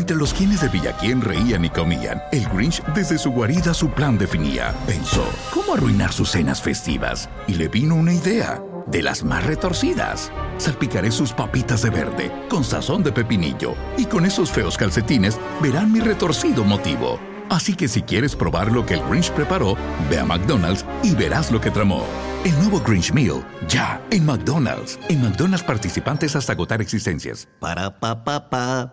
Entre los quienes de Villaquién reían y comían, el Grinch desde su guarida su plan definía. Pensó, ¿cómo arruinar sus cenas festivas? Y le vino una idea, de las más retorcidas. Salpicaré sus papitas de verde, con sazón de pepinillo, y con esos feos calcetines verán mi retorcido motivo. Así que si quieres probar lo que el Grinch preparó, ve a McDonald's y verás lo que tramó. El nuevo Grinch Meal, ya, en McDonald's. En McDonald's participantes hasta agotar existencias. Para pa pa pa.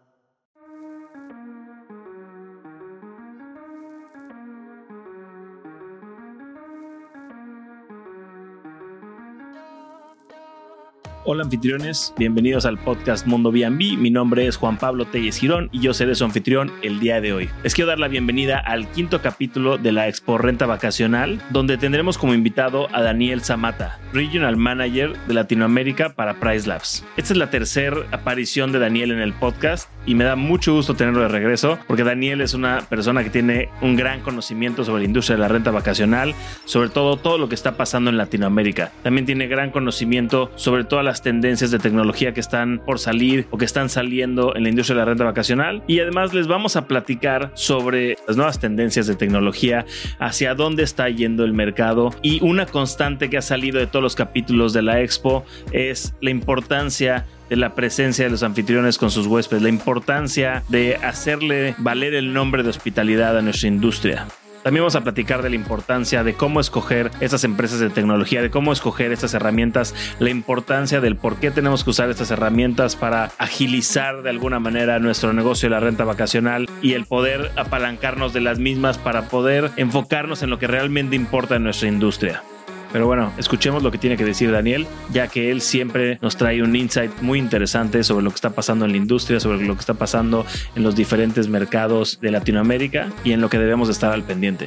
Hola anfitriones, bienvenidos al podcast Mundo B&B. Mi nombre es Juan Pablo Telles Girón y yo seré su anfitrión el día de hoy. Les quiero dar la bienvenida al quinto capítulo de la Expo Renta Vacacional, donde tendremos como invitado a Daniel Zamata, Regional Manager de Latinoamérica para Price Labs. Esta es la tercera aparición de Daniel en el podcast y me da mucho gusto tenerlo de regreso, porque Daniel es una persona que tiene un gran conocimiento sobre la industria de la renta vacacional, sobre todo lo que está pasando en Latinoamérica. También tiene gran conocimiento sobre todas las tendencias de tecnología que están por salir o que están saliendo en la industria de la renta vacacional, y además les vamos a platicar sobre las nuevas tendencias de tecnología, hacia dónde está yendo el mercado, y una constante que ha salido de todos los capítulos de la Expo es la importancia de la presencia de los anfitriones con sus huéspedes, la importancia de hacerle valer el nombre de hospitalidad a nuestra industria. También vamos a platicar de la importancia de cómo escoger estas empresas de tecnología, de cómo escoger estas herramientas, la importancia del por qué tenemos que usar estas herramientas para agilizar de alguna manera nuestro negocio de la renta vacacional y el poder apalancarnos de las mismas para poder enfocarnos en lo que realmente importa en nuestra industria. Pero bueno, escuchemos lo que tiene que decir Daniel, ya que él siempre nos trae un insight muy interesante sobre lo que está pasando en la industria, sobre lo que está pasando en los diferentes mercados de Latinoamérica y en lo que debemos estar al pendiente.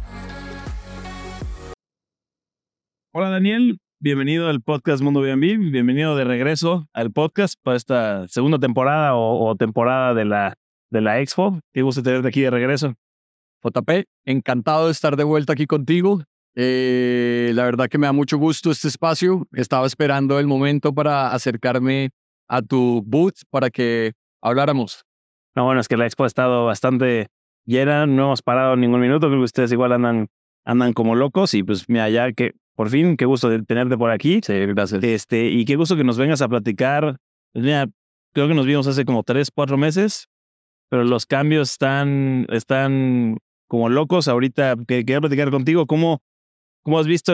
Hola Daniel, bienvenido al podcast Mundo B&B, bienvenido de regreso al podcast para esta segunda temporada o temporada de la Expo. Qué gusto tenerte aquí de regreso. JP, encantado de estar de vuelta aquí contigo. La verdad que me da mucho gusto este espacio. Estaba esperando el momento para acercarme a tu booth para que habláramos. No, bueno, es que la Expo ha estado bastante llena, no hemos parado ningún minuto, creo que ustedes igual andan como locos y pues mira, ya que por fin, qué gusto de tenerte por aquí. Sí, gracias. Y qué gusto que nos vengas a platicar. Pues mira, creo que nos vimos hace como 3-4 meses, pero los cambios están como locos. Ahorita quería platicar contigo cómo has visto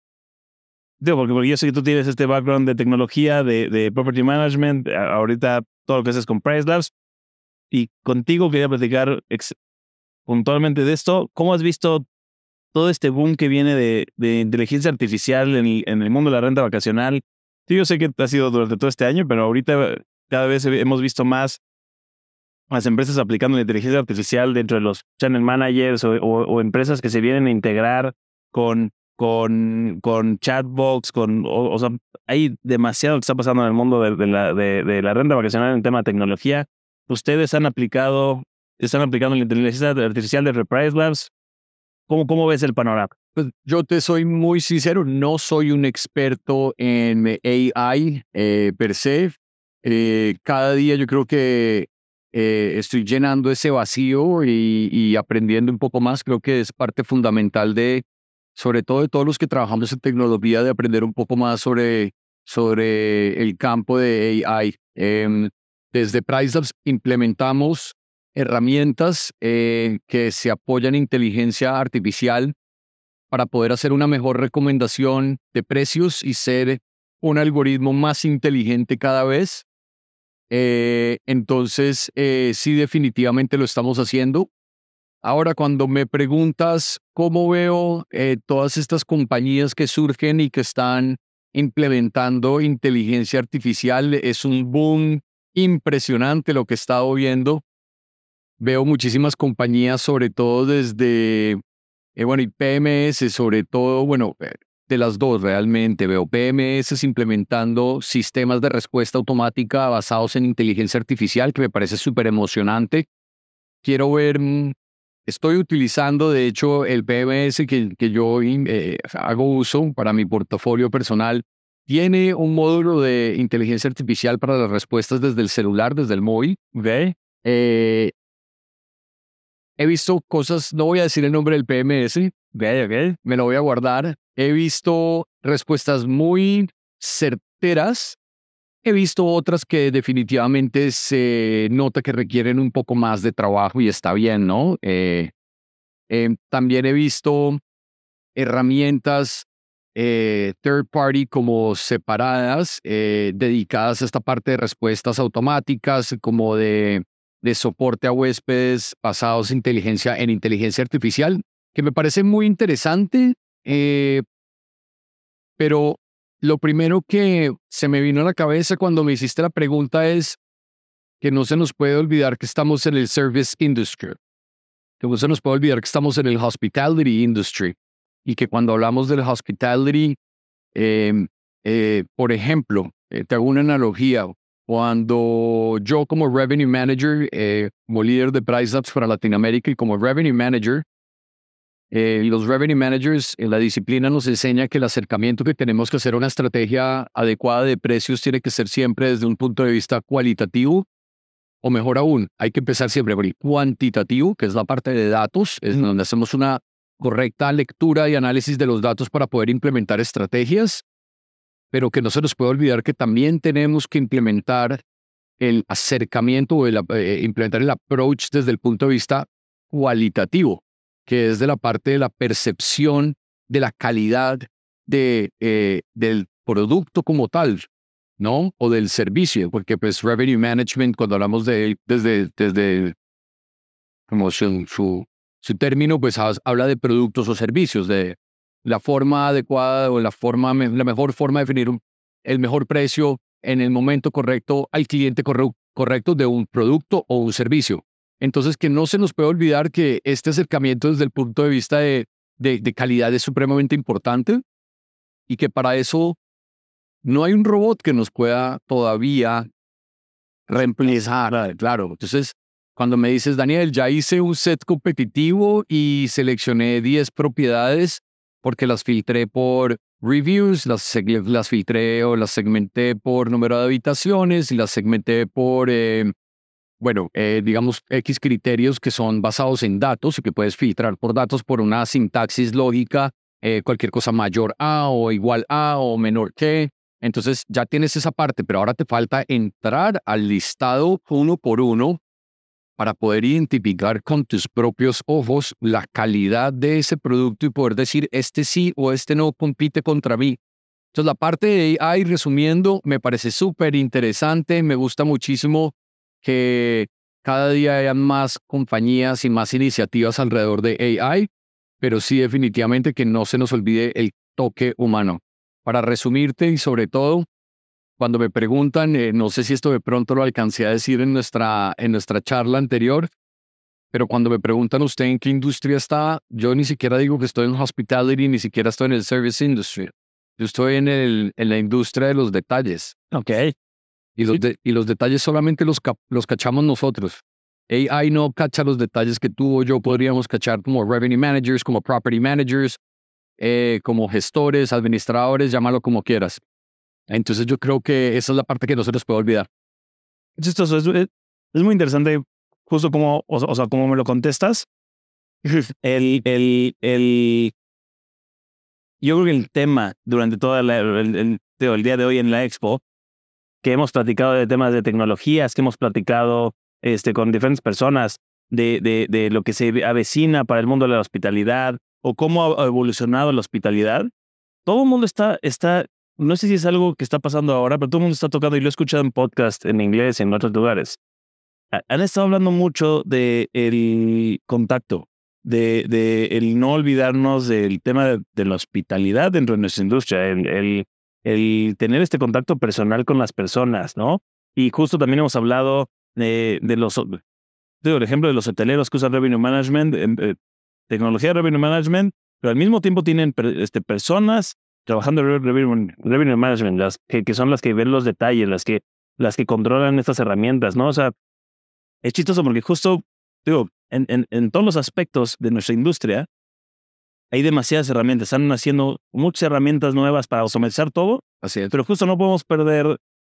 porque yo sé que tú tienes este background de tecnología, de property management, ahorita todo lo que haces con Price Labs, y contigo quería platicar puntualmente de esto. ¿Cómo has visto todo este boom que viene de inteligencia artificial en el mundo de la renta vacacional? Sí, yo sé que ha sido durante todo este año, pero ahorita cada vez hemos visto más las empresas aplicando la inteligencia artificial dentro de los channel managers o empresas que se vienen a integrar con chatbots, o sea, hay demasiado que está pasando en el mundo de la renta vacacional en tema de tecnología. Ustedes están aplicando la inteligencia artificial de Price Labs. ¿Cómo ves el panorama? Pues yo te soy muy sincero, no soy un experto en AI per se. Cada día yo creo que estoy llenando ese vacío y aprendiendo un poco más. Creo que es parte fundamental sobre todo de todos los que trabajamos en tecnología, de aprender un poco más sobre el campo de AI. Desde Price Labs implementamos herramientas que se apoyan en inteligencia artificial para poder hacer una mejor recomendación de precios y ser un algoritmo más inteligente cada vez. Entonces, sí, definitivamente lo estamos haciendo. Ahora, cuando me preguntas cómo veo todas estas compañías que surgen y que están implementando inteligencia artificial, es un boom impresionante lo que he estado viendo. Veo muchísimas compañías, sobre todo desde, y PMS, sobre todo, de las dos realmente. Veo PMS implementando sistemas de respuesta automática basados en inteligencia artificial, que me parece súper emocionante. Quiero ver... Estoy utilizando, de hecho, el PMS que yo hago uso para mi portafolio personal. Tiene un módulo de inteligencia artificial para las respuestas desde el celular, desde el móvil. ¿Ve? He visto cosas, no voy a decir el nombre del PMS, Okay. me lo voy a guardar. He visto respuestas muy certeras. He visto otras que definitivamente se nota que requieren un poco más de trabajo y está bien, ¿no? También he visto herramientas third party como separadas, dedicadas a esta parte de respuestas automáticas, como de soporte a huéspedes basados en inteligencia artificial, que me parece muy interesante, pero lo primero que se me vino a la cabeza cuando me hiciste la pregunta es que no se nos puede olvidar que estamos en el service industry, que no se nos puede olvidar que estamos en el hospitality industry y que cuando hablamos del hospitality, por ejemplo, te hago una analogía. Cuando yo como Revenue Manager, como líder de Price Labs para Latinoamérica y como Revenue Manager, los Revenue Managers en la disciplina nos enseña que el acercamiento que tenemos que hacer a una estrategia adecuada de precios tiene que ser siempre desde un punto de vista cualitativo, o mejor aún, hay que empezar siempre por el cuantitativo, que es la parte de datos, es donde hacemos una correcta lectura y análisis de los datos para poder implementar estrategias, pero que no se nos puede olvidar que también tenemos que implementar el acercamiento o implementar el approach desde el punto de vista cualitativo, que es de la parte de la percepción de la calidad del producto como tal, ¿no? O del servicio, porque pues Revenue Management, cuando hablamos de él desde como su término, pues habla de productos o servicios, de la forma adecuada o la mejor forma de definir el mejor precio en el momento correcto al cliente correcto de un producto o un servicio. Entonces, que no se nos puede olvidar que este acercamiento desde el punto de vista de calidad es supremamente importante y que para eso no hay un robot que nos pueda todavía reemplazar. Claro, entonces, cuando me dices, Daniel, ya hice un set competitivo y seleccioné 10 propiedades porque las filtré por reviews, las filtré o las segmenté por número de habitaciones y las segmenté por, digamos, X criterios que son basados en datos y que puedes filtrar por datos por una sintaxis lógica, cualquier cosa mayor a o igual a o menor que. Entonces ya tienes esa parte, pero ahora te falta entrar al listado uno por uno para poder identificar con tus propios ojos la calidad de ese producto y poder decir, este sí o este no compite contra mí. Entonces la parte de AI, resumiendo, me parece súper interesante, me gusta muchísimo que cada día haya más compañías y más iniciativas alrededor de AI, pero sí definitivamente que no se nos olvide el toque humano. Para resumirte y sobre todo, cuando me preguntan, no sé si esto de pronto lo alcancé a decir en nuestra charla anterior, pero cuando me preguntan usted en qué industria está, yo ni siquiera digo que estoy en hospitality, ni siquiera estoy en el service industry. Yo estoy en la industria de los detalles. Ok. Y los detalles solamente los cachamos nosotros. AI no cacha los detalles que tú o yo podríamos cachar como revenue managers, como property managers, como gestores, administradores, llámalo como quieras. Entonces yo creo que esa es la parte que no se nos puede olvidar. Es chistoso, es muy interesante justo como, o sea, como me lo contestas. Yo creo que el tema durante todo el día de hoy en la expo, que hemos platicado de temas de tecnologías, que hemos platicado con diferentes personas de lo que se avecina para el mundo de la hospitalidad o cómo ha evolucionado la hospitalidad, todo el mundo está, no sé si es algo que está pasando ahora, pero todo el mundo está tocando, y lo he escuchado en podcast en inglés y en otros lugares. Han estado hablando mucho del contacto, de el no olvidarnos del tema de la hospitalidad dentro de nuestra industria, el tener este contacto personal con las personas, ¿no? Y justo también hemos hablado de el ejemplo de los hoteleros que usan Revenue Management, tecnología de Revenue Management, pero al mismo tiempo tienen personas trabajando en Revenue Management, que son las que ven los detalles, las que controlan estas herramientas, ¿no? O sea, es chistoso porque justo, digo, en todos los aspectos de nuestra industria hay demasiadas herramientas, están haciendo muchas herramientas nuevas para automatizar todo. Así es. Pero justo no podemos perder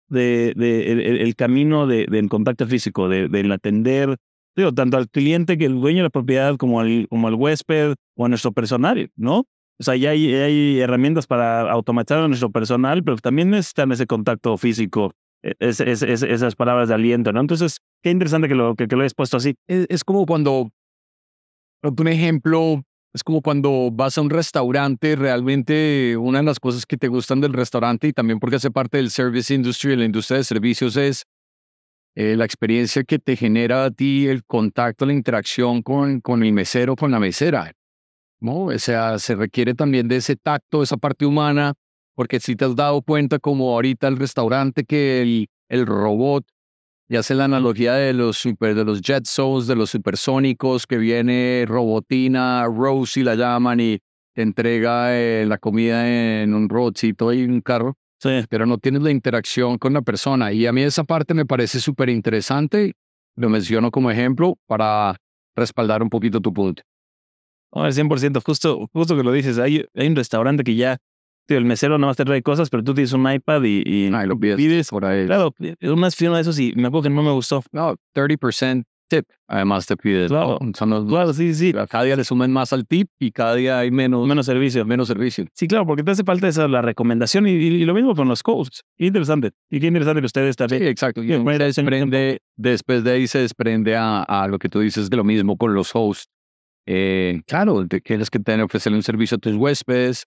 el camino del contacto físico, del atender, digo, tanto al cliente que el dueño de la propiedad como al huésped o a nuestro personal, ¿no? O sea, ya hay herramientas para automatizar a nuestro personal, pero también necesitan ese contacto físico, esas palabras de aliento, ¿no? Entonces, qué interesante que lo hayas puesto así. Es como cuando, un ejemplo, es como cuando vas a un restaurante, realmente una de las cosas que te gustan del restaurante y también porque hace parte del service industry, la industria de servicios, es la experiencia que te genera a ti el contacto, la interacción con el mesero, con la mesera, ¿no? O sea, se requiere también de ese tacto, esa parte humana, porque si te has dado cuenta como ahorita el restaurante que el robot, y hace la analogía de los Jetsons, de los supersónicos, que viene robotina, Rosie la llaman, y te entrega la comida en un robotcito y un carro, Sí. pero no tienes la interacción con la persona. Y a mí esa parte me parece súper interesante. Lo menciono como ejemplo para respaldar un poquito tu punto. No, al 100%, justo que lo dices. Hay un restaurante que ya, tío, el mesero no va a trae cosas, pero tú tienes un iPad y Lo pides por ahí. Claro, una de esos y me acuerdo que no me gustó. No, 30% tip, además te pides. Claro, claro, sí. Cada día le suman más al tip y cada día hay menos servicio. Sí, claro, porque te hace falta esa la recomendación y lo mismo con los coaches. Qué interesante. Y qué interesante que ustedes también. Sí, exacto. Y después de ahí se desprende a lo que tú dices de lo mismo con los hosts. Claro, tienes que ofrecerle un servicio a tus huéspedes.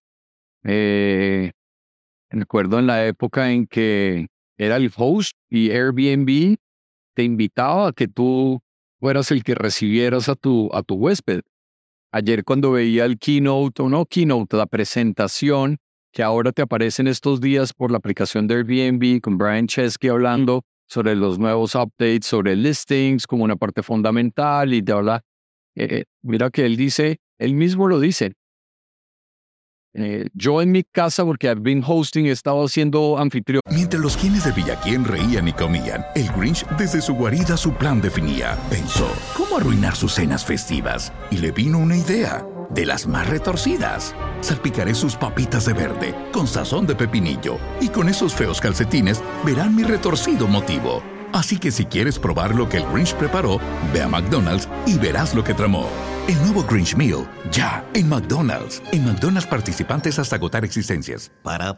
Recuerdo en la época en que era el host y Airbnb te invitaba a que tú fueras el que recibieras a tu huésped. Ayer cuando veía el keynote, o no keynote, la presentación que ahora te aparece en estos días por la aplicación de Airbnb con Brian Chesky hablando sobre los nuevos updates, sobre listings como una parte fundamental y te habla, mira que él mismo lo dice. Yo en mi casa, porque I've been hosting, he estado haciendo anfitrión. Mientras los quienes de Villaquién reían y comían, el Grinch desde su guarida su plan definía. Pensó, ¿cómo arruinar sus cenas festivas? Y le vino una idea, de las más retorcidas. Salpicaré sus papitas de verde, con sazón de pepinillo, y con esos feos calcetines verán mi retorcido motivo. Así que si quieres probar lo que el Grinch preparó, ve a McDonald's y verás lo que tramó. El nuevo Grinch Meal, ya, en McDonald's. En McDonald's participantes hasta agotar existencias.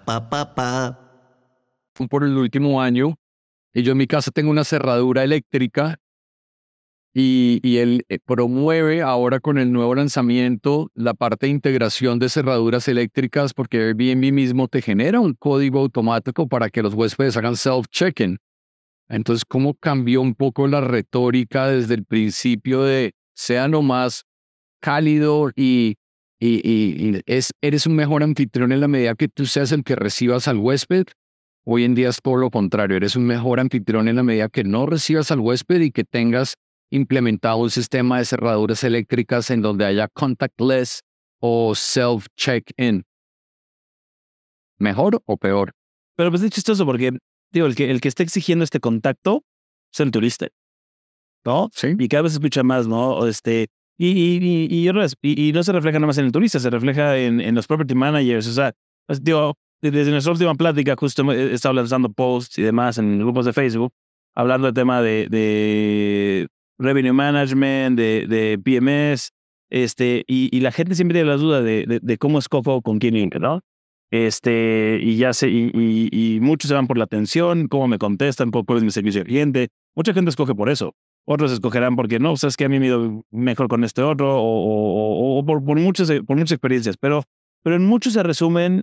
Por el último año, y yo en mi casa tengo una cerradura eléctrica y él promueve ahora con el nuevo lanzamiento la parte de integración de cerraduras eléctricas porque Airbnb mismo te genera un código automático para que los huéspedes hagan self-check-in. Entonces, ¿cómo cambió un poco la retórica desde el principio de sea nomás cálido y eres un mejor anfitrión en la medida que tú seas el que recibas al huésped? Hoy en día es todo lo contrario, eres un mejor anfitrión en la medida que no recibas al huésped y que tengas implementado un sistema de cerraduras eléctricas en donde haya contactless o self-check-in. ¿Mejor o peor? Pero pues es chistoso porque, digo, el que está exigiendo este contacto es el turista, ¿no? Sí. Y cada vez se escucha más, ¿no? Y no se refleja nada más en el turista, se refleja en los property managers. O sea, pues, digo, desde nuestra última plática, justo he estado lanzando posts y demás en grupos de Facebook, hablando del tema de revenue management, de PMS, y la gente siempre tiene la duda de cómo escojo con quién ir, ¿no? Y ya sé, y muchos se van por la atención, cómo me contestan, cuál es mi servicio al cliente. Mucha gente escoge por eso. Otros escogerán porque no, sabes que a mí me ha ido mejor con este otro, o por muchas experiencias, pero en muchos se resumen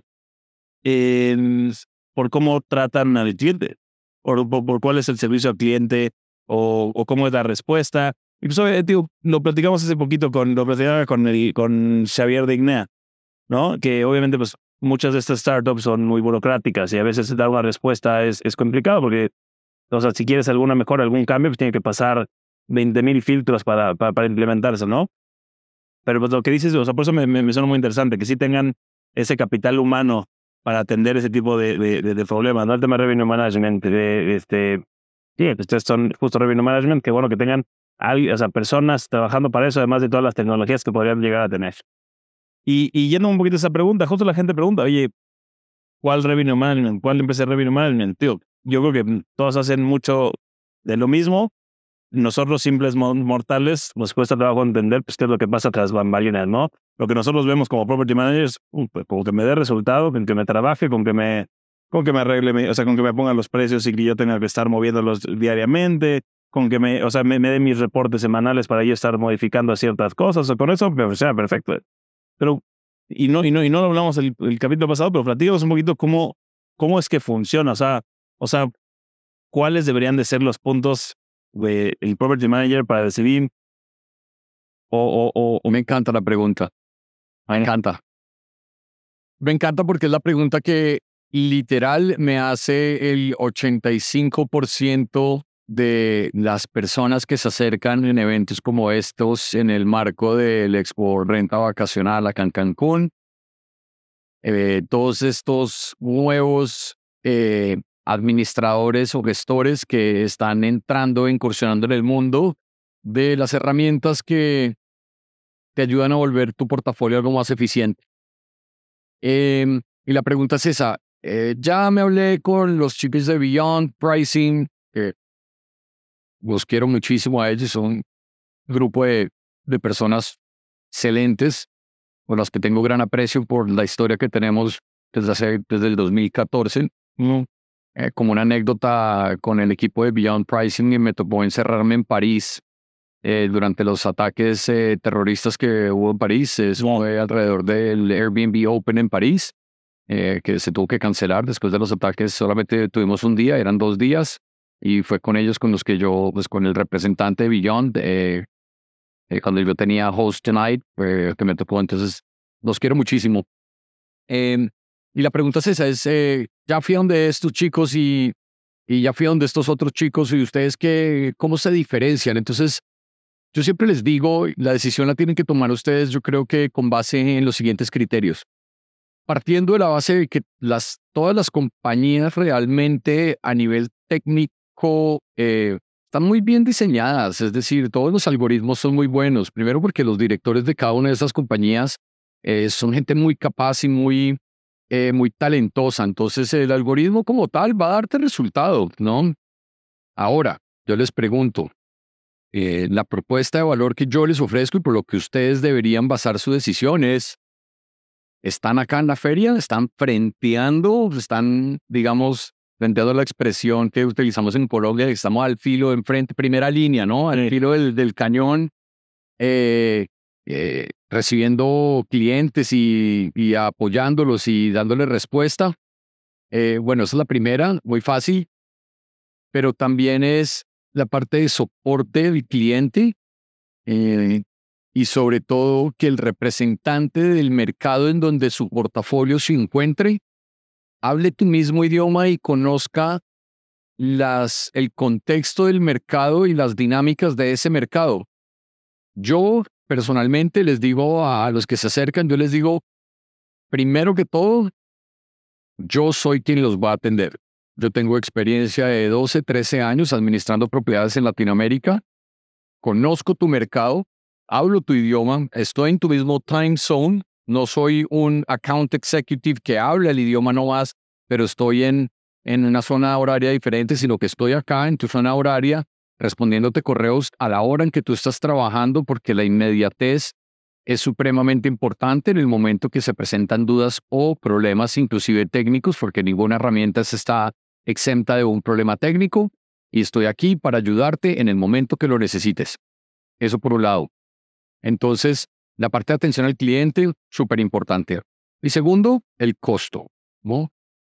por cómo tratan al cliente, por cuál es el servicio al cliente, o cómo es la respuesta. Y pues, tío, lo platicamos hace poquito con Xavier de Ignea, ¿no? Que obviamente, pues, muchas de estas startups son muy burocráticas y a veces dar una respuesta es complicado porque, o sea, si quieres alguna mejora, algún cambio, pues tiene que pasar 20,000 filtros para implementarse, ¿no? Pero pues lo que dices, o sea, por eso me suena muy interesante, que sí tengan ese capital humano para atender ese tipo de problemas, ¿no? El tema de revenue management, ustedes son justo revenue management, que bueno que tengan personas trabajando para eso, además de todas las tecnologías que podrían llegar a tener. Y yendo un poquito a esa pregunta, justo la gente pregunta, oye, ¿cuál revenue management? ¿Cuál empresa de revenue management? Tío, yo creo que todos hacen mucho de lo mismo. Nosotros, simples mortales, nos cuesta trabajo entender pues, qué es lo que pasa tras bambalinas, ¿no? Lo que nosotros vemos como property managers, pues, con que me dé resultado, con que me trabaje, con que me arregle, o sea, con que me ponga los precios y que yo tenga que estar moviéndolos diariamente, con que me dé mis reportes semanales para yo estar modificando ciertas cosas, o con eso, pues, sea perfecto. Pero, y no lo hablamos el capítulo pasado, pero platícanos un poquito cómo es que funciona, o sea, cuáles deberían de ser los puntos del property manager para decidir Me encanta la pregunta. Me encanta. Me encanta porque es la pregunta que literal me hace el 85% de las personas que se acercan en eventos como estos en el marco del Expo Renta Vacacional acá en Cancún. Todos estos nuevos administradores o gestores que están entrando, incursionando en el mundo de las herramientas que te ayudan a volver tu portafolio algo más eficiente. Y la pregunta es esa. Ya me hablé con los chicos de Beyond Pricing, que los quiero muchísimo a ellos, son un grupo de personas excelentes, con las que tengo gran aprecio por la historia que tenemos desde el 2014. Como una anécdota con el equipo de Beyond Pricing, y me tocó encerrarme en París durante los ataques terroristas que hubo en París. Eso fue alrededor del Airbnb Open en París, que se tuvo que cancelar después de los ataques. Solamente tuvimos un día, eran 2 días, y fue con ellos con los que yo, pues con el representante de Beyond, cuando yo tenía Host Tonight, que me tocó. Entonces, los quiero muchísimo. Y la pregunta es esa, ya fui a donde estos chicos y ya fui a donde estos otros chicos, y ustedes ¿cómo se diferencian? Entonces, yo siempre les digo, la decisión la tienen que tomar ustedes, yo creo que con base en los siguientes criterios. Partiendo de la base de que todas las compañías realmente a nivel técnico están muy bien diseñadas, es decir, todos los algoritmos son muy buenos. Primero porque los directores de cada una de esas compañías son gente muy capaz y muy talentosa. Entonces el algoritmo como tal va a darte resultado, ¿no? Ahora, yo les pregunto, la propuesta de valor que yo les ofrezco y por lo que ustedes deberían basar su decisión es: ¿están acá en la feria? ¿Están frenteando? ¿Están, digamos, frenteando la expresión que utilizamos en Colombia? Estamos al filo, enfrente, primera línea, ¿no? Al filo del cañón, recibiendo clientes y apoyándolos y dándoles respuesta. Bueno, esa es la primera, muy fácil. Pero también es la parte de soporte del cliente, y sobre todo que el representante del mercado en donde su portafolio se encuentre hable tu mismo idioma y conozca el contexto del mercado y las dinámicas de ese mercado. Yo personalmente les digo a los que se acercan, yo les digo, primero que todo, yo soy quien los va a atender. Yo tengo experiencia de 12, 13 años administrando propiedades en Latinoamérica. Conozco tu mercado, hablo tu idioma, estoy en tu mismo time zone. No soy un account executive que habla el idioma no más, pero estoy en una zona horaria diferente, sino que estoy acá en tu zona horaria respondiéndote correos a la hora en que tú estás trabajando, porque la inmediatez es supremamente importante en el momento que se presentan dudas o problemas, inclusive técnicos, porque ninguna herramienta está exenta de un problema técnico, y estoy aquí para ayudarte en el momento que lo necesites. Eso por un lado. Entonces, la parte de atención al cliente, súper importante. Y segundo, el costo, ¿no?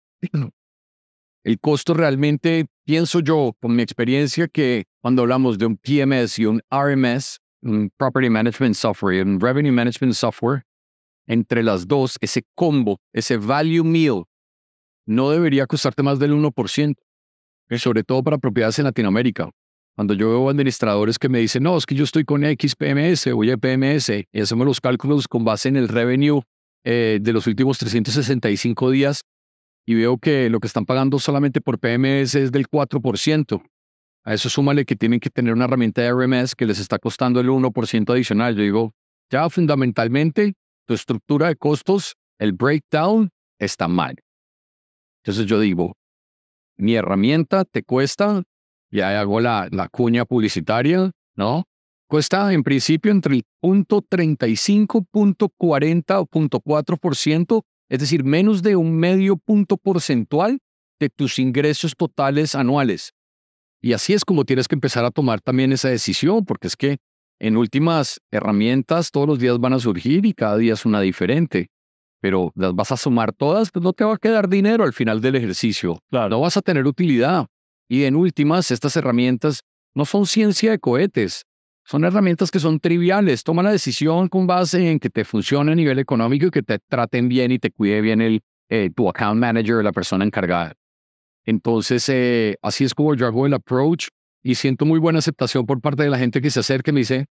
El costo realmente, pienso yo, con mi experiencia, que cuando hablamos de un PMS y un RMS, un Property Management Software y un Revenue Management Software, entre las dos, ese combo, ese value meal, no debería costarte más del 1%, sobre todo para propiedades en Latinoamérica. Cuando yo veo administradores que me dicen, no, es que yo estoy con X PMS o Y PMS, y hacemos los cálculos con base en el revenue de los últimos 365 días, y veo que lo que están pagando solamente por PMS es del 4%. A eso súmale que tienen que tener una herramienta de RMS que les está costando el 1% adicional. Yo digo, ya fundamentalmente, tu estructura de costos, el breakdown, está mal. Entonces yo digo, mi herramienta te cuesta, ya hago la cuña publicitaria, ¿no? Cuesta en principio entre el 0.35, 0.40 o 0.4%, es decir, menos de un medio punto porcentual de tus ingresos totales anuales. Y así es como tienes que empezar a tomar también esa decisión, porque es que en últimas herramientas todos los días van a surgir y cada día es una diferente. Pero las vas a sumar todas, pues no te va a quedar dinero al final del ejercicio. Claro. No vas a tener utilidad. Y en últimas, estas herramientas no son ciencia de cohetes. Son herramientas que son triviales. Toma la decisión con base en que te funcione a nivel económico y que te traten bien y te cuide bien tu account manager, la persona encargada. Entonces, así es como yo hago el approach y siento muy buena aceptación por parte de la gente que se acerca y me dice,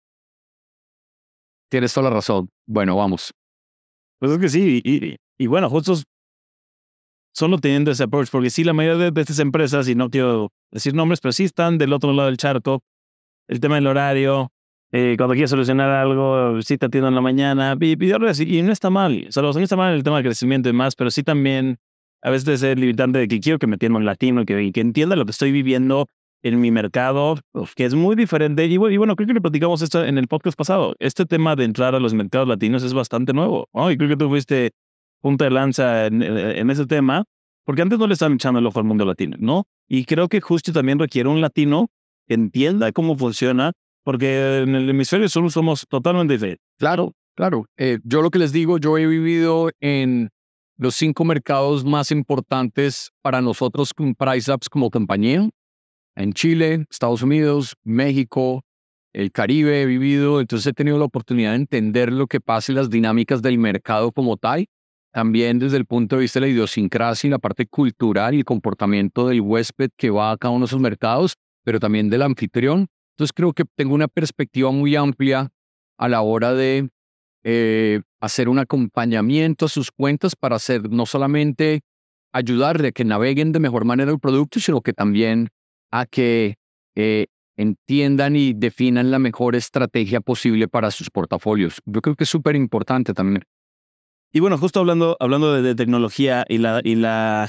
tienes toda la razón. Bueno, vamos. Pues es que sí, y bueno, justo solo teniendo ese approach, porque sí, la mayoría de estas empresas, y no quiero decir nombres, pero sí están del otro lado del charco. El tema del horario, cuando quieres solucionar algo, sí te atiendo en la mañana, y no está mal. O sea, no está mal el tema del crecimiento y demás, pero sí también a veces es limitante de que quiero que me atienda un latino y que entienda lo que estoy viviendo en mi mercado, que es muy diferente. Y bueno, creo que le platicamos esto en el podcast pasado. Este tema de entrar a los mercados latinos es bastante nuevo, ¿no? Y creo que tú fuiste punta de lanza en ese tema, porque antes no le estaban echando el ojo al mundo latino, ¿no? Y creo que justo también requiere un latino que entienda cómo funciona, porque en el hemisferio sur somos totalmente diferentes. Claro, claro. Yo lo que les digo, yo he vivido en los 5 mercados más importantes para nosotros con PriceLabs como compañía. En Chile, Estados Unidos, México, el Caribe he vivido, entonces he tenido la oportunidad de entender lo que pasa y las dinámicas del mercado como tal, también desde el punto de vista de la idiosincrasia y la parte cultural y el comportamiento del huésped que va a cada uno de esos mercados, pero también del anfitrión. Entonces creo que tengo una perspectiva muy amplia a la hora de hacer un acompañamiento a sus cuentas para hacer no solamente ayudarle a que naveguen de mejor manera el producto, sino que también a que entiendan y definan la mejor estrategia posible para sus portafolios. Yo creo que es súper importante también. Y bueno, justo hablando de tecnología y la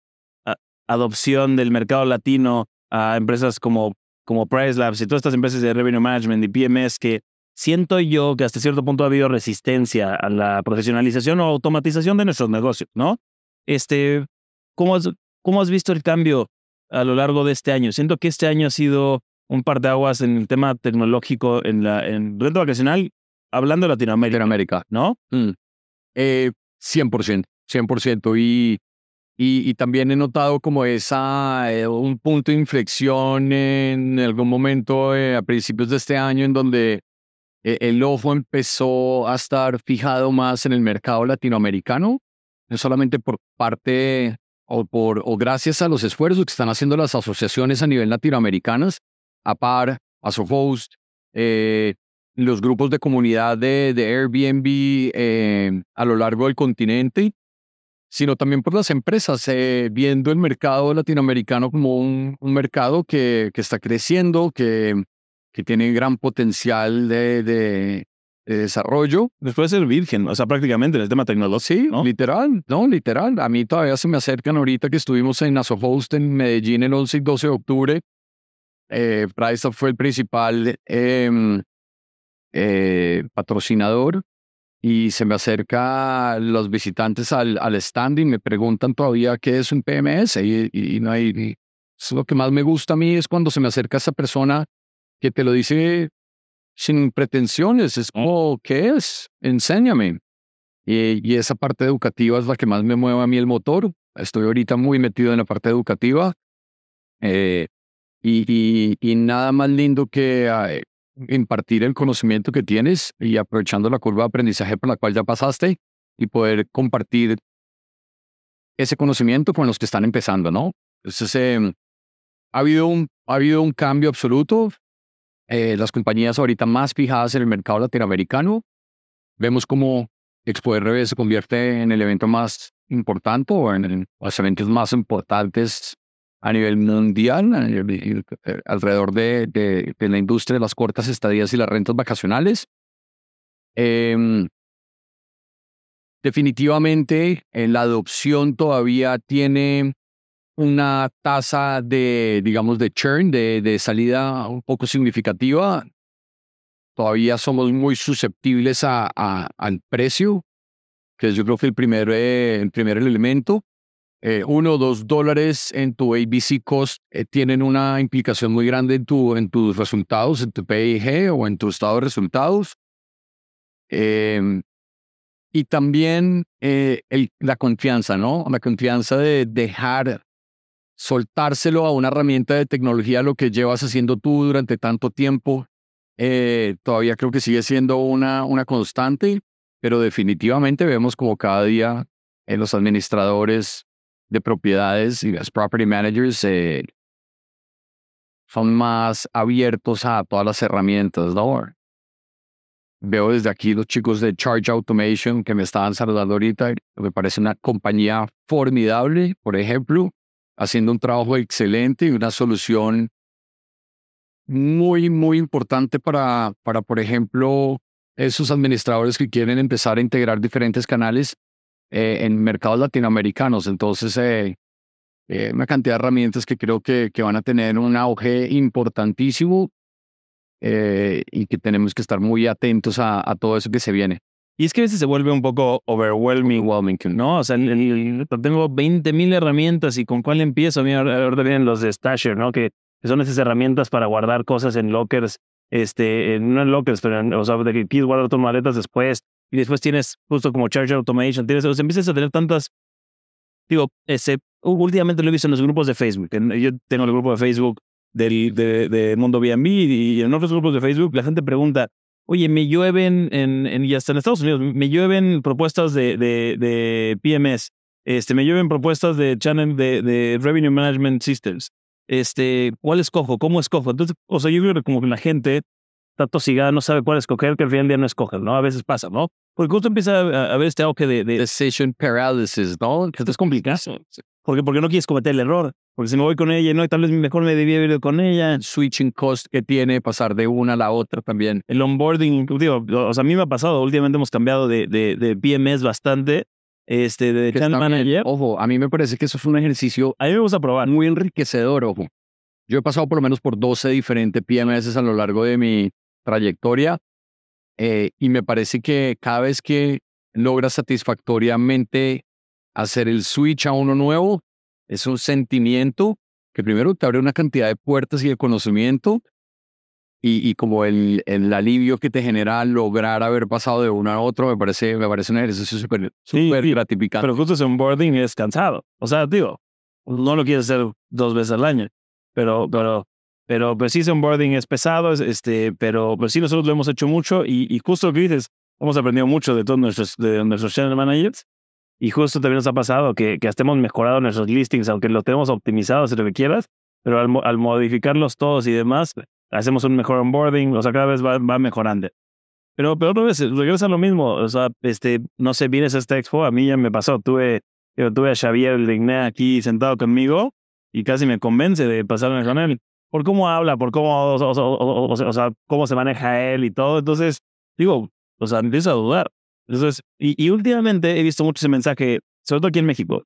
adopción del mercado latino a empresas como PriceLabs y todas estas empresas de Revenue Management y PMS, que siento yo que hasta cierto punto ha habido resistencia a la profesionalización o automatización de nuestros negocios, ¿no? ¿Cómo has visto el cambio a lo largo de este año? Siento que este año ha sido un parteaguas en el tema tecnológico en renta vacacional, hablando de Latinoamérica, ¿no? 100%. Y también he notado como un punto de inflexión en algún momento a principios de este año en donde el ojo empezó a estar fijado más en el mercado latinoamericano, no solamente por parte o gracias a los esfuerzos que están haciendo las asociaciones a nivel latinoamericanas, APAR, ASOFOST, los grupos de comunidad de Airbnb a lo largo del continente, sino también por las empresas, viendo el mercado latinoamericano como un mercado que está creciendo, que tiene gran potencial de desarrollo. Después de ser virgen, o sea, prácticamente en el tema tecnológico. Sí, ¿no? Literal. A mí todavía se me acercan ahorita que estuvimos en ASOFOST en Medellín el 11 y 12 de octubre. PriceLabs fue el principal patrocinador y se me acerca los visitantes al stand y me preguntan todavía qué es un PMS y no hay... Eso es lo que más me gusta a mí, es cuando se me acerca esa persona que te lo dice sin pretensiones, es como, ¿qué es? Enséñame. Y esa parte educativa es la que más me mueve a mí el motor. Estoy ahorita muy metido en la parte educativa y nada más lindo que impartir el conocimiento que tienes y aprovechando la curva de aprendizaje por la cual ya pasaste y poder compartir ese conocimiento con los que están empezando, ¿no? Entonces, ha habido un cambio absoluto. Las compañías ahorita más fijadas en el mercado latinoamericano. Vemos cómo Expo RB se convierte en el evento más importante o en los eventos más importantes a nivel mundial, alrededor de la industria de las cortas estadías y las rentas vacacionales. Definitivamente, la adopción todavía tiene una tasa de, digamos, de churn, de salida un poco significativa, todavía somos muy susceptibles al precio, que es yo creo que el primer elemento. $1 o $2 en tu ABC cost tienen una implicación muy grande en tus resultados, en tu PIG o en tu estado de resultados. Y también la confianza, ¿no? La confianza de soltárselo a una herramienta de tecnología, lo que llevas haciendo tú durante tanto tiempo, todavía creo que sigue siendo una constante, pero definitivamente vemos como cada día los administradores de propiedades y los property managers son más abiertos a todas las herramientas, ¿no? Veo desde aquí los chicos de Charge Automation que me estaban saludando ahorita. Me parece una compañía formidable, por ejemplo, haciendo un trabajo excelente y una solución muy, muy importante para, por ejemplo, esos administradores que quieren empezar a integrar diferentes canales en mercados latinoamericanos. Entonces, una cantidad de herramientas que creo que van a tener un auge importantísimo y que tenemos que estar muy atentos a todo eso que se viene. Y es que a veces se vuelve un poco overwhelming, ¿no? O sea, tengo 20,000 herramientas y ¿con cuál empiezo? Mira, ahorita vienen los de Stasher, ¿no? Que son esas herramientas para guardar cosas en lockers, no en lockers, pero o sea, de que quieres guardar tus maletas después y después tienes justo como Charge Automation, o sea, empiezas a tener tantas, últimamente lo he visto en los grupos de Facebook. Yo tengo el grupo de Facebook de Mundo B&B y en otros grupos de Facebook la gente pregunta, oye, me llueven y hasta en Estados Unidos, me llueven propuestas de PMS, me llueven propuestas de channel de Revenue Management Systems. ¿Cuál escojo? ¿Cómo escojo? Entonces, o sea, yo creo que como que la gente está tosigada, no sabe cuál escoger, que al final del día no escoge, ¿no? A veces pasa, ¿no? Porque justo empieza a ver este auge de decision paralysis, ¿no? Esto es complicado. Porque no quieres cometer el error. Porque si me voy con ella, no, y tal vez mejor me debía haber ido con ella. Switching cost que tiene pasar de una a la otra también. El onboarding, digo, o sea, a mí me ha pasado, últimamente hemos cambiado de PMS bastante, de channel manager. Ojo, a mí me parece que eso es un ejercicio a mí me gusta probar. Muy enriquecedor, ojo. Yo he pasado por lo menos por 12 diferentes PMS a lo largo de mi trayectoria y me parece que cada vez que logras satisfactoriamente hacer el switch a uno nuevo, es un sentimiento que primero te abre una cantidad de puertas y de conocimiento y como el alivio que te genera lograr haber pasado de uno a otro, me parece un ejercicio súper gratificante. Pero justo ese onboarding es cansado. O sea, digo, no lo quieres hacer 2 veces al año, pero sí ese onboarding es pesado, pero sí nosotros lo hemos hecho mucho y justo lo que dices, hemos aprendido mucho de todos nuestros channel managers. Y justo también nos ha pasado que hasta hemos mejorado nuestros listings, aunque los tenemos optimizados y lo que quieras, pero al modificarlos todos y demás, hacemos un mejor onboarding, o sea, cada vez va mejorando. Pero otra vez, regresa a lo mismo, o sea, no sé, vienes a esta expo, a mí ya me pasó, tuve a Xavier el Digné aquí sentado conmigo y casi me convence de pasarme con él, por cómo habla, por cómo, o sea, cómo se maneja él y todo, entonces, digo, o sea, empiezo a dudar. Entonces, y últimamente he visto mucho ese mensaje, sobre todo aquí en México.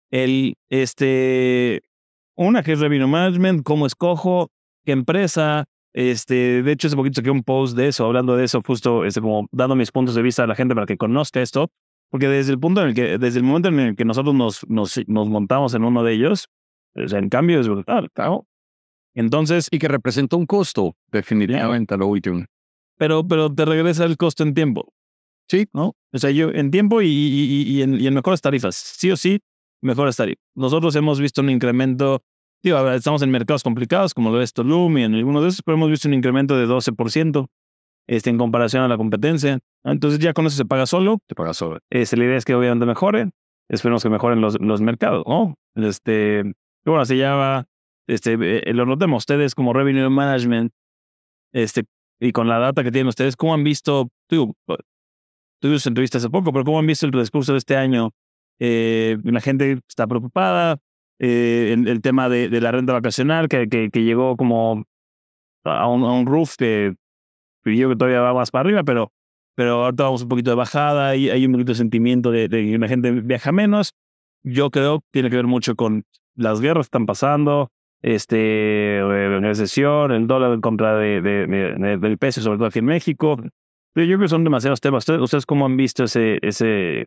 Una que es Revenue Management, cómo escojo, qué empresa. De hecho, hace poquito saqué un post de eso, hablando de eso, justo como dando mis puntos de vista a la gente para que conozca esto. Porque desde el momento en el que nosotros nos montamos en uno de ellos, o sea, en cambio es brutal, claro. Entonces, y que representa un costo, definitivamente, a lo último. Pero te regresa el costo en tiempo. Sí, ¿no? O sea, yo en tiempo y en mejores tarifas. Sí o sí, mejores tarifas. Nosotros hemos visto un incremento, digo, a ver, estamos en mercados complicados, como lo es Tulum y en algunos de esos, pero hemos visto un incremento de 12% en comparación a la competencia. Entonces ya con eso se paga solo. Se paga solo. La idea es que obviamente mejore. Esperemos que mejoren los mercados, ¿no? Bueno, se llama, lo notemos ustedes como Revenue Management, y con la data que tienen ustedes, ¿cómo han visto, tuve sus entrevistas hace poco, pero ¿cómo han visto el transcurso de este año? La gente está preocupada, el tema de la renta vacacional, que llegó como a un roof que yo que todavía va más para arriba, pero ahorita vamos un poquito de bajada y hay un poquito de sentimiento de que la gente viaja menos. Yo creo que tiene que ver mucho con las guerras están pasando, recesión, el dólar en contra del peso, sobre todo aquí en México. Pero yo creo que son demasiados temas. ¿Ustedes cómo han visto ese?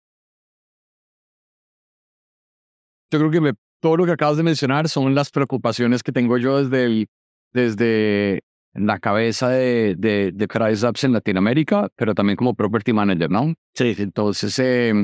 Yo creo que todo lo que acabas de mencionar son las preocupaciones que tengo yo desde la cabeza de Price Labs en Latinoamérica, pero también como property manager, ¿no? Sí. Entonces,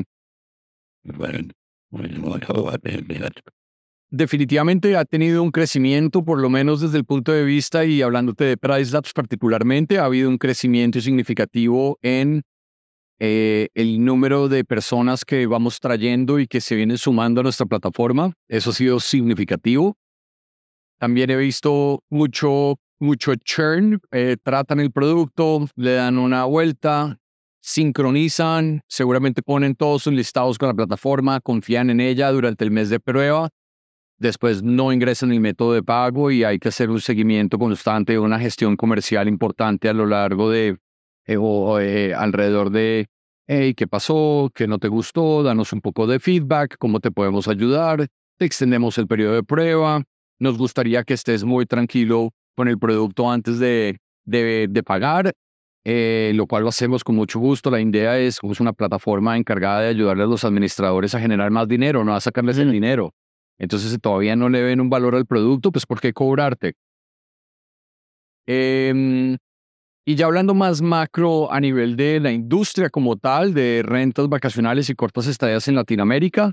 definitivamente ha tenido un crecimiento, por lo menos desde el punto de vista, y hablándote de Price Labs particularmente, ha habido un crecimiento significativo en el número de personas que vamos trayendo y que se vienen sumando a nuestra plataforma. Eso ha sido significativo. También he visto mucho churn. Tratan el producto, le dan una vuelta, sincronizan, seguramente ponen todos sus listados con la plataforma, confían en ella durante el mes de prueba. Después no ingresan el método de pago y hay que hacer un seguimiento constante, una gestión comercial importante a lo largo de alrededor de, hey, ¿qué pasó? ¿Qué no te gustó? Danos un poco de feedback, ¿cómo te podemos ayudar? Te extendemos el periodo de prueba. Nos gustaría que estés muy tranquilo con el producto antes de pagar, lo cual lo hacemos con mucho gusto. La idea es una plataforma encargada de ayudarle a los administradores a generar más dinero, no a sacarles el dinero. Entonces, si todavía no le ven un valor al producto, pues ¿por qué cobrarte? Y ya hablando más macro a nivel de la industria como tal, de rentas vacacionales y cortas estadías en Latinoamérica,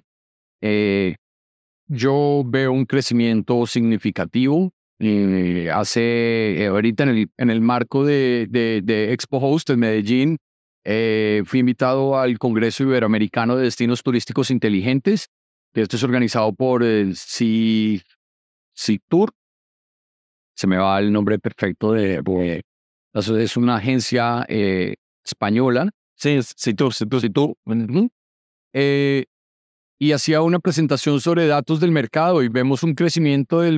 yo veo un crecimiento significativo. Ahorita en el marco de Expo Host en Medellín, fui invitado al Congreso Iberoamericano de Destinos Turísticos Inteligentes. Esto es organizado por el CITUR. Se me va el nombre perfecto es una agencia española. Sí, CITUR. Y hacía una presentación sobre datos del mercado y vemos un crecimiento del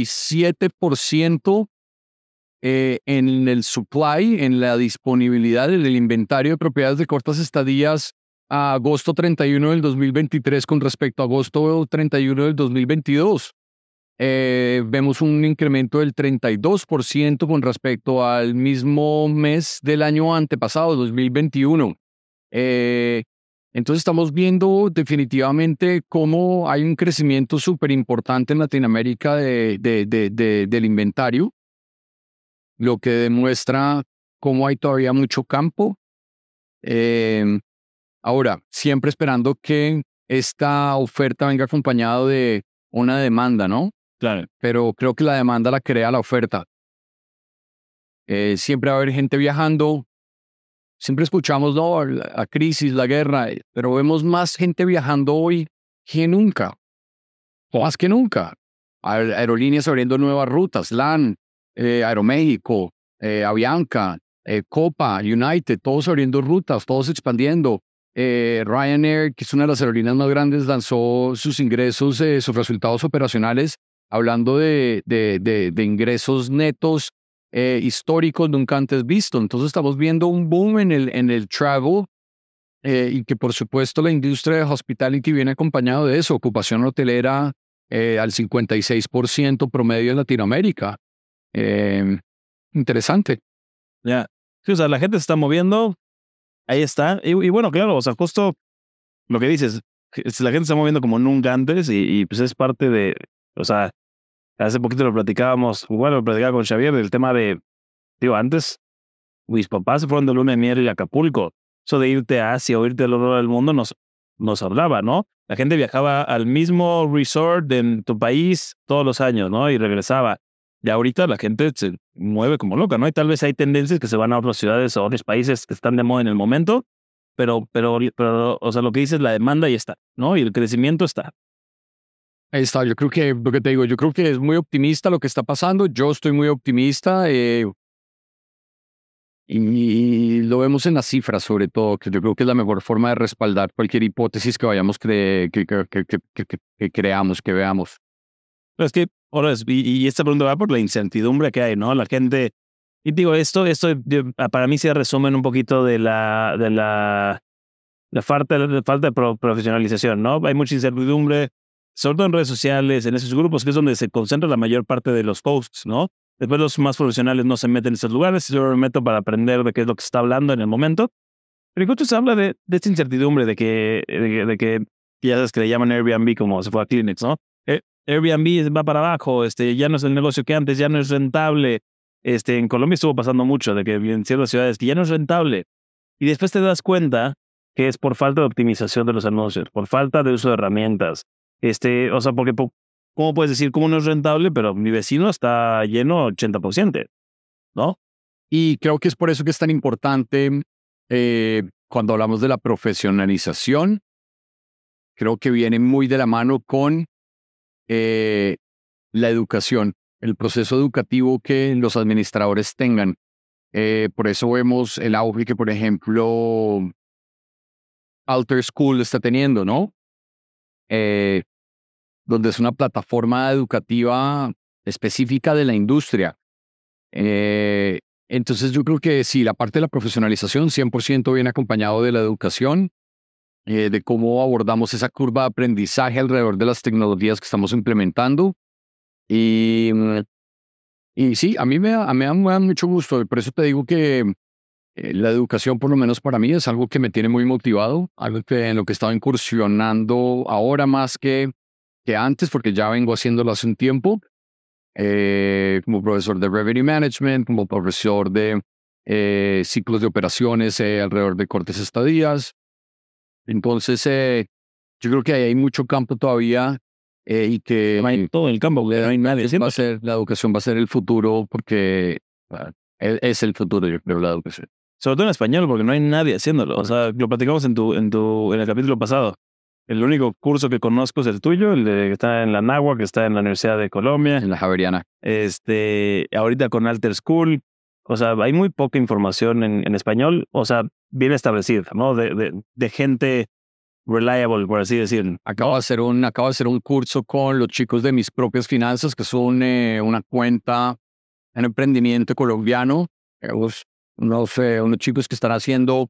27% en el supply, en la disponibilidad del inventario de propiedades de cortas estadías a agosto 31 del 2023 con respecto a agosto 31 del 2022. Vemos un incremento del 32% con respecto al mismo mes del año antepasado, 2021. Entonces estamos viendo definitivamente cómo hay un crecimiento súper importante en Latinoamérica del inventario, lo que demuestra cómo hay todavía mucho campo. Ahora, siempre esperando que esta oferta venga acompañada de una demanda, ¿no? Claro. Pero creo que la demanda la crea la oferta. Siempre va a haber gente viajando. Siempre escuchamos, no, la crisis, la guerra, pero vemos más gente viajando hoy que nunca. Más que nunca. Aerolíneas abriendo nuevas rutas, LAN, Aeroméxico, Avianca, Copa, United, todos abriendo rutas, todos expandiendo. Ryanair, que es una de las aerolíneas más grandes, lanzó sus ingresos, sus resultados operacionales, hablando de ingresos netos históricos nunca antes visto. Entonces estamos viendo un boom en el travel y que por supuesto la industria de hospitality viene acompañado de eso, ocupación hotelera al 56% promedio en Latinoamérica. Interesante. Ya. Sí, o sea, la gente se está moviendo, ahí está. Y bueno, claro, o sea, justo lo que dices, la gente se está moviendo como nunca antes y pues es parte de, o sea, hace poquito lo platicaba con Xavier del tema de, digo, antes mis papás se fueron de luna de miel a Acapulco. Eso de irte a Asia o irte al otro lado del mundo nos hablaba, ¿no? La gente viajaba al mismo resort en tu país todos los años, ¿no? Y regresaba. Y ahorita la gente se mueve como loca, ¿no? Y tal vez hay tendencias que se van a otras ciudades o otros países que están de moda en el momento, pero, o sea, lo que dices, la demanda ahí está, ¿no? Y el crecimiento está. Ahí está, yo creo que, lo que te digo, yo creo que es muy optimista lo que está pasando, yo estoy muy optimista y lo vemos en las cifras sobre todo, que yo creo que es la mejor forma de respaldar cualquier hipótesis que vayamos que creamos, que veamos. Pero es que, ahora y esta pregunta va por la incertidumbre que hay, ¿no? La gente, y digo, esto para mí se resumen un poquito de la falta de profesionalización, ¿no? Hay mucha incertidumbre. sobre todo en redes sociales, en esos grupos, que es donde se concentra la mayor parte de los posts, ¿no? Después los más profesionales no se meten en esos lugares, yo me meto para aprender de qué es lo que se está hablando en el momento. Pero entonces se habla de esta incertidumbre de que ya sabes que le llaman Airbnb como se fue a Kleenex, ¿no? Airbnb va para abajo, ya no es el negocio que antes, ya no es rentable. En Colombia estuvo pasando mucho de que en ciertas ciudades que ya no es rentable. Y después te das cuenta que es por falta de optimización de los anuncios, por falta de uso de herramientas. O sea, porque ¿cómo puedes decir cómo no es rentable? Pero mi vecino está lleno 80%, ¿no? Y creo que es por eso que es tan importante cuando hablamos de la profesionalización. Creo que viene muy de la mano con la educación, el proceso educativo que los administradores tengan. Por eso vemos el auge que, por ejemplo, Alter School está teniendo, ¿no? Donde es una plataforma educativa específica de la industria. Entonces yo creo que sí, la parte de la profesionalización 100% viene acompañado de la educación, de cómo abordamos esa curva de aprendizaje alrededor de las tecnologías que estamos implementando. Y sí, a mí me da mucho gusto. Por eso te digo que la educación, por lo menos para mí, es algo que me tiene muy motivado, algo en lo que he estado incursionando ahora más que antes, porque ya vengo haciéndolo hace un tiempo, como profesor de Revenue Management, como profesor de ciclos de operaciones alrededor de cortes estadías. Entonces, yo creo que ahí hay mucho campo todavía y que todo el campo, no hay nadie. La educación va a ser el futuro porque es el futuro, yo creo, la educación. Sobre todo en español, porque no hay nadie haciéndolo. O sea, lo platicamos en el capítulo pasado. El único curso que conozco es el tuyo, el de que está en la Nahua, que está en la Universidad de Colombia. En la Javeriana. Ahorita con Alter School. O sea, hay muy poca información en español, o sea, bien establecida, ¿no? De gente reliable, por así decirlo. Acabo de hacer un curso con los chicos de Mis Propias Finanzas, que son una cuenta, un emprendimiento colombiano. Unos chicos que están haciendo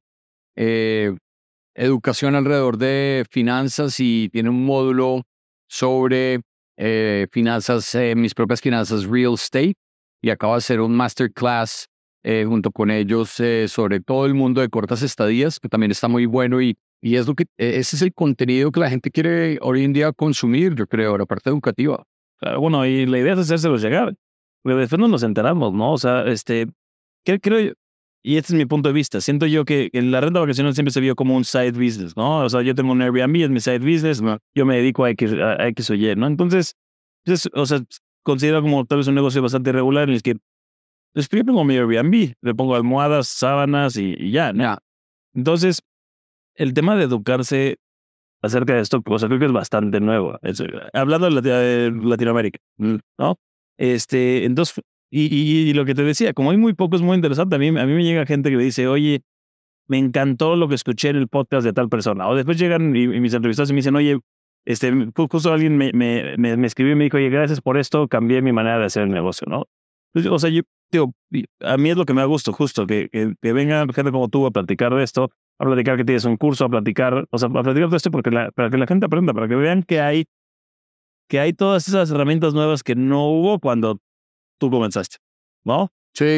educación alrededor de finanzas y tienen un módulo sobre finanzas, Mis Propias Finanzas Real Estate. Y acabo de hacer un masterclass junto con ellos sobre todo el mundo de cortas estadías, que también está muy bueno y es ese es el contenido que la gente quiere hoy en día consumir, yo creo, la parte educativa. Bueno, y la idea es hacérselos llegar, pero después no nos enteramos, ¿no? O sea, creo yo, y este es mi punto de vista, siento yo que en la renta vacacional siempre se vio como un side business, ¿no? O sea, yo tengo un Airbnb, es mi side business, yo me dedico a X o Y, ¿no? Entonces, o sea, considero como tal vez un negocio bastante irregular en el que yo pongo mi Airbnb, le pongo almohadas, sábanas y ya, ¿no? Entonces, el tema de educarse acerca de esto, o sea, creo que es bastante nuevo. Hablando de Latinoamérica, ¿no? Entonces, y lo que te decía, como hay muy poco, es muy interesante. A mí me llega gente que me dice, oye, me encantó lo que escuché en el podcast de tal persona. O después llegan y mis entrevistados y me dicen, oye, justo alguien me escribió y me dijo, oye, gracias por esto, cambié mi manera de hacer el negocio, ¿no? Entonces, o sea, a mí es lo que me da gusto, justo, que venga gente como tú a platicar de esto, a platicar que tienes un curso, a platicar de esto para que la gente aprenda, para que vean que hay todas esas herramientas nuevas que no hubo cuando tú comenzaste, ¿no? Sí.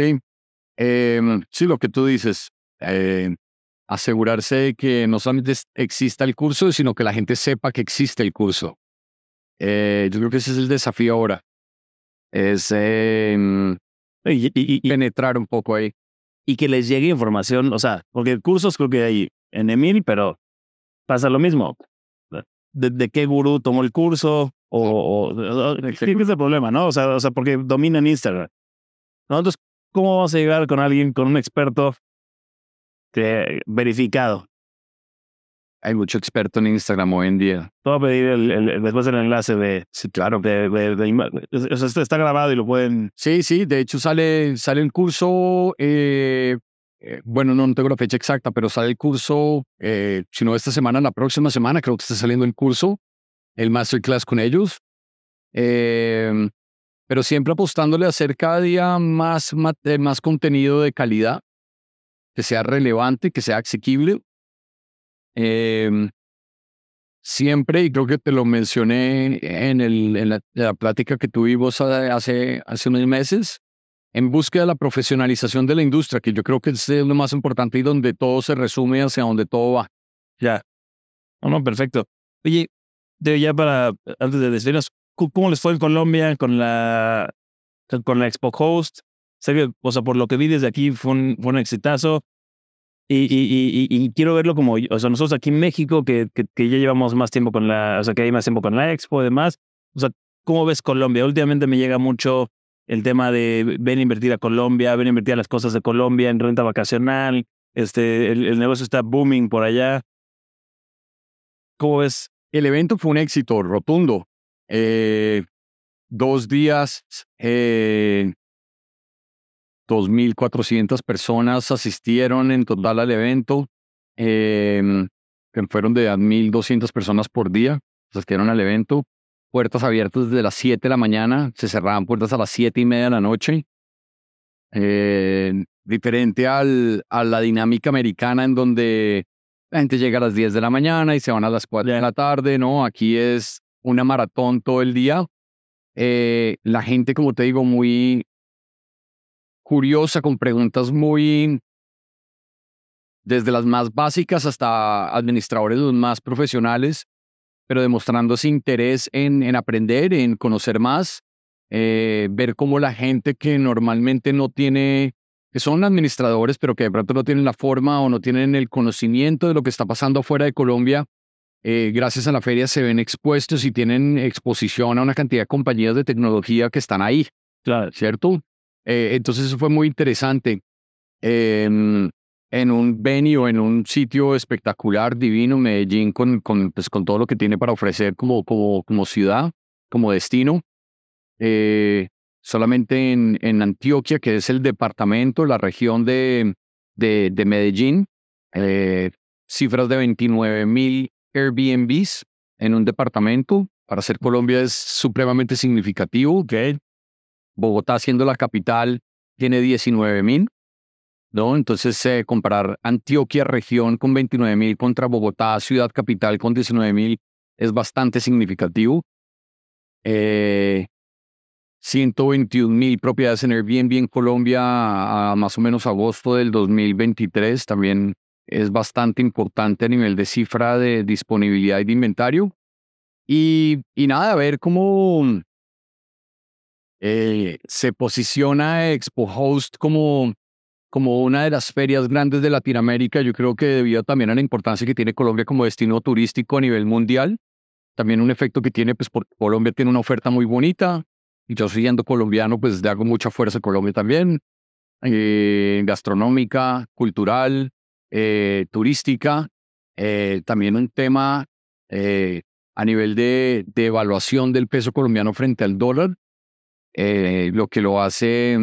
Sí, lo que tú dices. Asegurarse de que no solamente exista el curso, sino que la gente sepa que existe el curso. Yo creo que ese es el desafío ahora. Es penetrar un poco ahí. Y que les llegue información, o sea, porque cursos creo que hay en Emil, pero pasa lo mismo. ¿De qué gurú tomó el curso? ¿Qué es el problema, no? O sea, porque dominan Instagram, ¿no? Entonces, ¿cómo vamos a llegar con alguien, con un experto verificado? Hay mucho experto en Instagram hoy en día. Te voy a pedir después el enlace de... Sí, claro. O sea, está grabado y lo pueden... Sí. De hecho, sale el curso... bueno, no tengo la fecha exacta, pero sale el curso, si no esta semana, la próxima semana, creo que está saliendo el curso, el masterclass con ellos. Pero siempre apostándole a hacer cada día más contenido de calidad, que sea relevante, que sea asequible. siempre, y creo que te lo mencioné en la plática que tuvimos hace unos meses, en búsqueda de la profesionalización de la industria, que yo creo que es lo más importante y donde todo se resume hacia donde todo va. Ya. No, perfecto. Oye, ya antes de despedirnos, ¿cómo les fue en Colombia con la Expo Host? Sé que, o sea, por lo que vi desde aquí fue un exitazo. Y quiero verlo como, o sea, nosotros aquí en México, que ya llevamos más tiempo o sea, que hay más tiempo con la Expo y demás. O sea, ¿cómo ves Colombia? Últimamente me llega mucho el tema de ven a invertir a Colombia, ven a invertir a las cosas de Colombia en renta vacacional. El negocio está booming por allá. ¿Cómo ves? El evento fue un éxito rotundo. 2 días, 2.400 personas asistieron en total al evento. Que fueron de 1.200 personas por día, asistieron al evento. Puertas abiertas desde las 7 de la mañana, se cerraban puertas a las 7:30 de la noche. Diferente a la dinámica americana en donde la gente llega a las 10 de la mañana y se van a las 4 de la tarde, ¿no? Aquí es una maratón todo el día. La gente, como te digo, muy curiosa, con preguntas muy, desde las más básicas hasta administradores los más profesionales, pero demostrando ese interés en aprender, en conocer más, ver cómo la gente que normalmente no tiene, que son administradores, pero que de pronto no tienen la forma o no tienen el conocimiento de lo que está pasando afuera de Colombia, gracias a la feria se ven expuestos y tienen exposición a una cantidad de compañías de tecnología que están ahí, Claro. ¿cierto? Entonces eso fue muy interesante. En un venue, en un sitio espectacular, divino, Medellín, con todo lo que tiene para ofrecer como ciudad, como destino. Solamente en Antioquia, que es el departamento, la región de Medellín, cifras de 29.000 Airbnbs en un departamento. Para ser Colombia es supremamente significativo. Okay. Bogotá, siendo la capital, tiene 19.000. ¿No? Entonces, comparar Antioquia región con 29.000 contra Bogotá, ciudad capital, con 19.000 es bastante significativo. 121.000 propiedades en Airbnb en Colombia a más o menos agosto del 2023. También es bastante importante a nivel de cifra de disponibilidad y de inventario. Y nada, a ver cómo se posiciona Expo Host como una de las ferias grandes de Latinoamérica. Yo creo que debido también a la importancia que tiene Colombia como destino turístico a nivel mundial, también un efecto que tiene, pues porque Colombia tiene una oferta muy bonita, y yo siendo colombiano, pues le hago mucha fuerza a Colombia también, gastronómica, cultural, turística, también un tema a nivel de evaluación del peso colombiano frente al dólar, lo que lo hace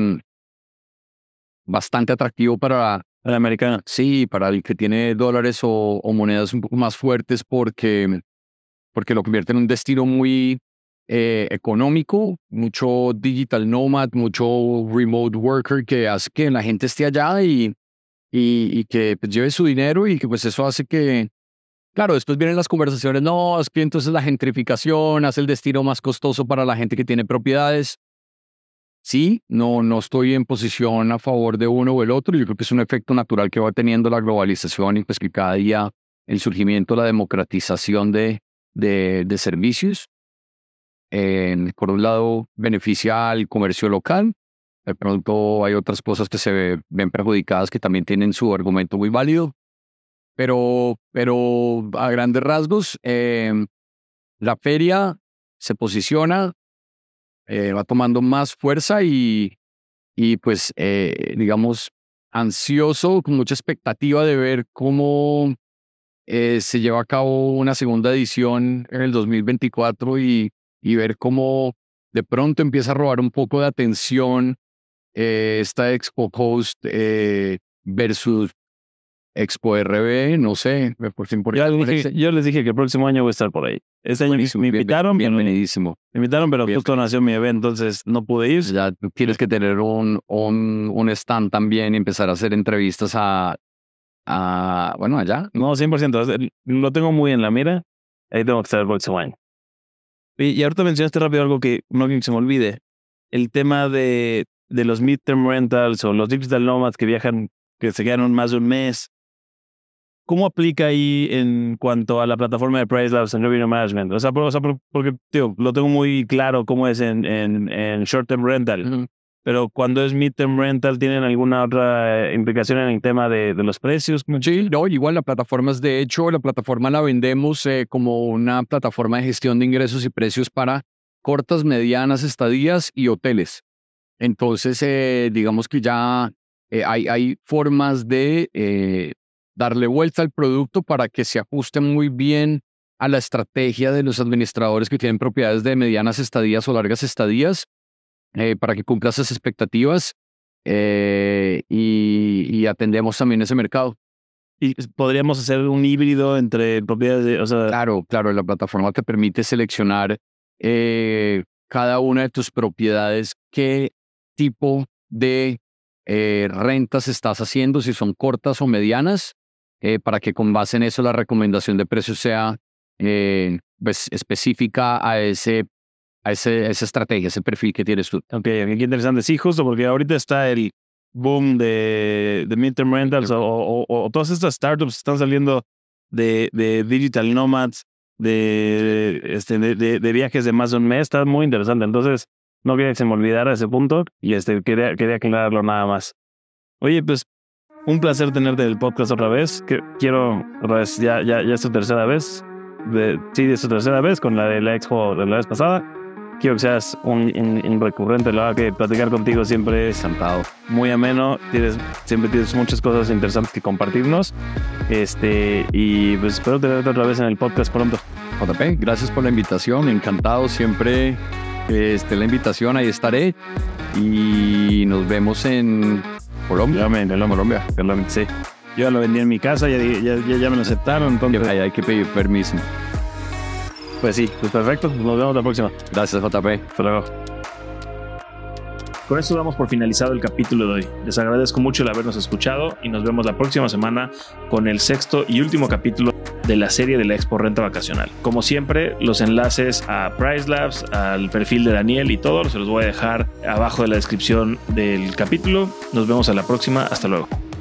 bastante atractivo para la americana. Sí, para el que tiene dólares o monedas un poco más fuertes, porque lo convierte en un destino muy económico, mucho digital nomad, mucho remote worker, que hace que la gente esté allá y que pues, lleve su dinero, y que pues eso hace que, claro, después vienen las conversaciones, no, es que entonces la gentrificación hace el destino más costoso para la gente que tiene propiedades. Sí, no estoy en posición a favor de uno o el otro. Yo creo que es un efecto natural que va teniendo la globalización, y pues que cada día el surgimiento, la democratización de servicios, por un lado, beneficia al comercio local. De pronto hay otras cosas que se ven perjudicadas, que también tienen su argumento muy válido. Pero a grandes rasgos, la feria se posiciona, va tomando más fuerza y pues, digamos, ansioso, con mucha expectativa de ver cómo se lleva a cabo una segunda edición en el 2024, y ver cómo de pronto empieza a robar un poco de atención esta Expo Host versus Expo RB, no sé. Yo les dije que el próximo año voy a estar por ahí. Este año me invitaron, bienvenidísimo. Pero justo nació mi evento, entonces no pude ir. Ya tienes que tener un stand también y empezar a hacer entrevistas bueno, allá. No, 100%. Lo tengo muy en la mira. ahí tengo que estar el Volkswagen. Y ahorita mencionaste rápido algo que no quiero que se me olvide. El tema de los midterm rentals o los digital nomads que viajan, que se quedan más de un mes. ¿Cómo aplica ahí en cuanto a la plataforma de PriceLabs en Revenue Management? O sea, porque, tío, lo tengo muy claro cómo es en short-term rental. Uh-huh. Pero cuando es mid-term rental, ¿tienen alguna otra implicación en el tema de los precios? Sí, no, igual la plataforma es, de hecho, la plataforma la vendemos como una plataforma de gestión de ingresos y precios para cortas, medianas estadías y hoteles. Entonces, digamos que ya hay formas de darle vuelta al producto para que se ajuste muy bien a la estrategia de los administradores que tienen propiedades de medianas estadías o largas estadías, para que cumpla esas expectativas, y atendemos también ese mercado. ¿Y podríamos hacer un híbrido entre propiedades de, o sea... Claro, la plataforma te permite seleccionar cada una de tus propiedades, qué tipo de rentas estás haciendo, si son cortas o medianas, para que con base en eso la recomendación de precios sea pues, específica a esa estrategia, ese perfil que tienes tú. Ok, qué interesante. Sí, justo porque ahorita está el boom de midterm rentals o todas estas startups están saliendo de digital nomads, de viajes de más de un mes. Está muy interesante. Entonces, no quería que se me olvidara ese punto y quería aclararlo nada más. Oye, pues, un placer tenerte en el podcast otra vez. Quiero, otra vez, ya es tu tercera vez. Es tu tercera vez con la de la expo de la vez pasada. Quiero que seas un recurrente. La verdad que platicar contigo siempre es muy ameno. Siempre tienes muchas cosas interesantes que compartirnos. Y pues espero tenerte otra vez en el podcast pronto. JP, gracias por la invitación. Encantado siempre que esté la invitación. Ahí estaré. Y nos vemos en Colombia. Colombia, sí. Yo ya lo vendí en mi casa, ya me lo aceptaron. Entonces... Hay que pedir permiso. Pues sí, pues perfecto. Nos vemos la próxima. Gracias, JP. Hasta luego. Con esto damos por finalizado el capítulo de hoy. Les agradezco mucho el habernos escuchado y nos vemos la próxima semana con el sexto y último capítulo de la serie de la Expo Renta Vacacional. Como siempre, los enlaces a PriceLabs, al perfil de Daniel y todo se los voy a dejar abajo de la descripción del capítulo. Nos vemos a la próxima. Hasta luego.